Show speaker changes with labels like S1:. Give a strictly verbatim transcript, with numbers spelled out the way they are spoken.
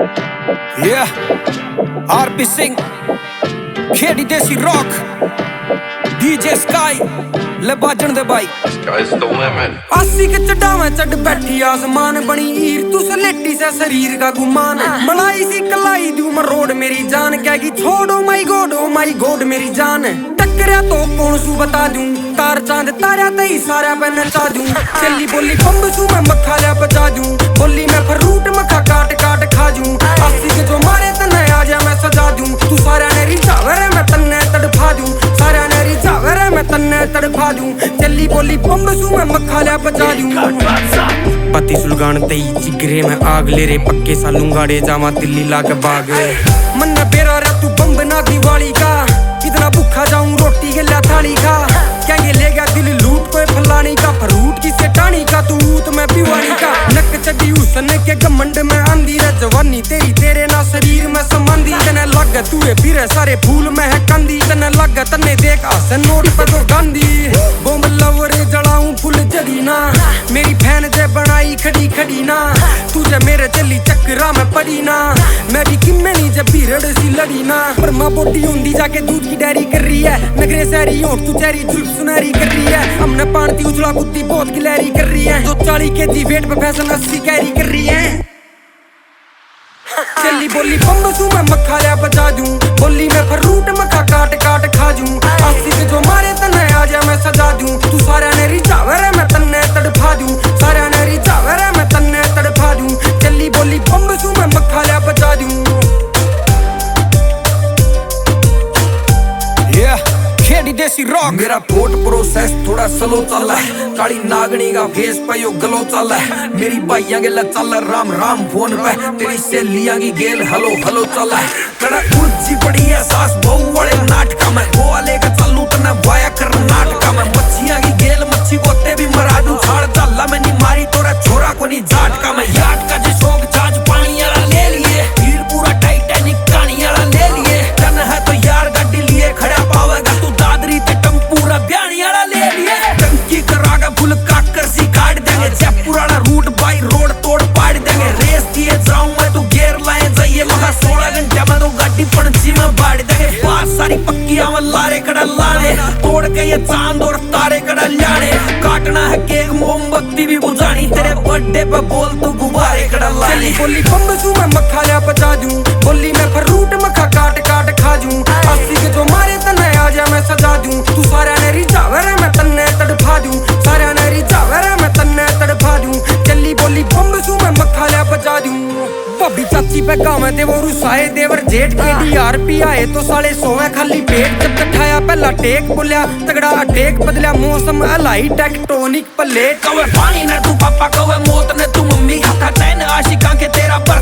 S1: Yeah, RP Singh, Khedi देसी rock, DJ sky, ले बाजन दे भाई।
S2: आसी के चढ़ावा चढ़ बैठी आसमान बनी हीर, तू सलेटी से शरीर का गुमान। मलाई सी कलाई दू मरोड़ मेरी जान, कहेगी छोड़ो माई गॉड ओ माई गॉड मेरी जान। टकरिया तो कौन सू बता दूं, तार चांद तारा तई सारा पे नचा दूं। चली बोली बम्ब सू मैं मक्खा लिया बचा दूं, बोली मैं फ्रूट मक्खा काट काट खा दूं। आसी के जो मारे तन्ने आ जा मैं सजा दूं, तू सारा ने रिझावे रे मैं तन्ने तड़फा दूं। सारा ने रिझावे रे मैं तन्ने तड़फा दूं। चली बोली बम्ब सू मैं मक्खा लिया बचा दूं। पति सुलगान तई जिगरे में आग ले रे, पक्के सालू गाड़े जावा दिल्ली लाके बाग। मन बेरा रे तू बम्ब ना दिवाली का, इतना भूखा जाऊं रोटी के ला थाली खा। कहेंगे ले गया दिल लूट कोई फलानी का, फ्रूट की सेठानी का तू तो मैं पिवानी का। नक चढ़ी हुस्न के घमंड में आंधी रे, जवानी तेरी तेरे ना शरीर में संबंधी। तने लग तू फिर सारे फूल में है कंदी, तने लग तने देख आसन नोट पे तो गांधी। बम लवरे जलाऊं फुल जड़ी ना, मेरी फैन जे बनाई खड़ी खड़ी ना। तुझे मेरे चली चक्करा में पड़ी ना, मैं भी किम्मे नहीं जब भीड़ सी लड़ी ना। पर माँ बोटी होंदी जाके दूध की डेयरी कर रही है, नगरे सहरी होठ तू चेरी जुल्फ सुनहरी कर रही है। हमने पानती उछला बुद्धि बहुत गिलहरी कर रही है, जो चाली के जी वेट पे फैशन अस्सी कैरी कर रही है। चली बोली बम्ब सू मैं मक्खा लिया बचा दूं, बोली मैं फ्रूट मक्खा काट काट खा दूं। आसी के जो मारे तन्ने आ जा मैं सजा दूं, तू सारा ने रिझावे रे मैं तन्ने तड़फा दूं। सारा ने रिझावे रे मैं तन्ने तड़फा दूं। चली बोली बम्ब सू मैं मक्खा लिया बचा दूं।
S1: खेड़ी देसी रॉक।
S2: मेरा पोर्ट प्रोसेस थोड़ा स्लो चल है, काली नागनी का फेस पे यो गलो चल है। मेरी भाइया गेला चल राम राम फोन पे, तेरी सहेलियां की गेल हलो हलो चल है। कड़ा ऊंची पड़ी है सास बहु वाले नाटका में, गोवा लेकर चलूं तने वाया कर्नाटका में। मच्छियां की गेल मच्छी कोते भी मरा दूं, छाड़ जाला में नहीं मारी तोरा छोरा को नहीं झाटका में। याट का जो शौक छाछ पानी वाला ले लिए, हीर पूरा टाइटैनिक कहानी वाला ले लिए। तन है तो यार गाड़ी लिए खड़ा पावेगा तू, दादरी ते टम्पूरा ब्यानी वाला ले लिए। टंकी करागा फुल काकर सी काट देंगे, जयपुर वाला रूट बाई रोड तोड़ पाड़ देंगे। रेस दिए जाऊं मैं तू गेर लाए जाइए, मगर सोलह घंटे में तो गाड़ी पड़ची में बाड़ देंगे। बात सारी पक्कियां में लारे कड़ा लाने, तोड़ के ये चांद और तारे कड़ा लाने। काटना है केक मोमबत्ती भी बुझानी, तेरे बर्थडे पे बोल तू गुब्बारे कड़ा लाने। चली बोली बम्ब सू मैं मक्खा लिया बचा दूं, बोली मैं फ्रूट मक्खा काट काट खा दूं। आसी के जो मारे तन्ने आ जा मैं सजा दूं, तू सारा ने रिझावे रे मैं तन्ने तड़फा दूं। सारा ने रिझावे रे मैं तन्ने तड़फा दूं। चली बोली बम्ब सू मैं मक्खा लिया बचा दूं। भाभी चाची पे गाँव में देवो रुसाए देवर जेठ के डी आर पी आए तो साले सोवे खाली पेट। जब कठाया पहला टेक बोलिया तगड़ा टेक बदलिया, मौसम हलाई टेक्टोनिक प्लेट। कवे पानी ने तू पापा कवे मौत ने तू मम्मी, हथा चैन आशिका के तेरा पर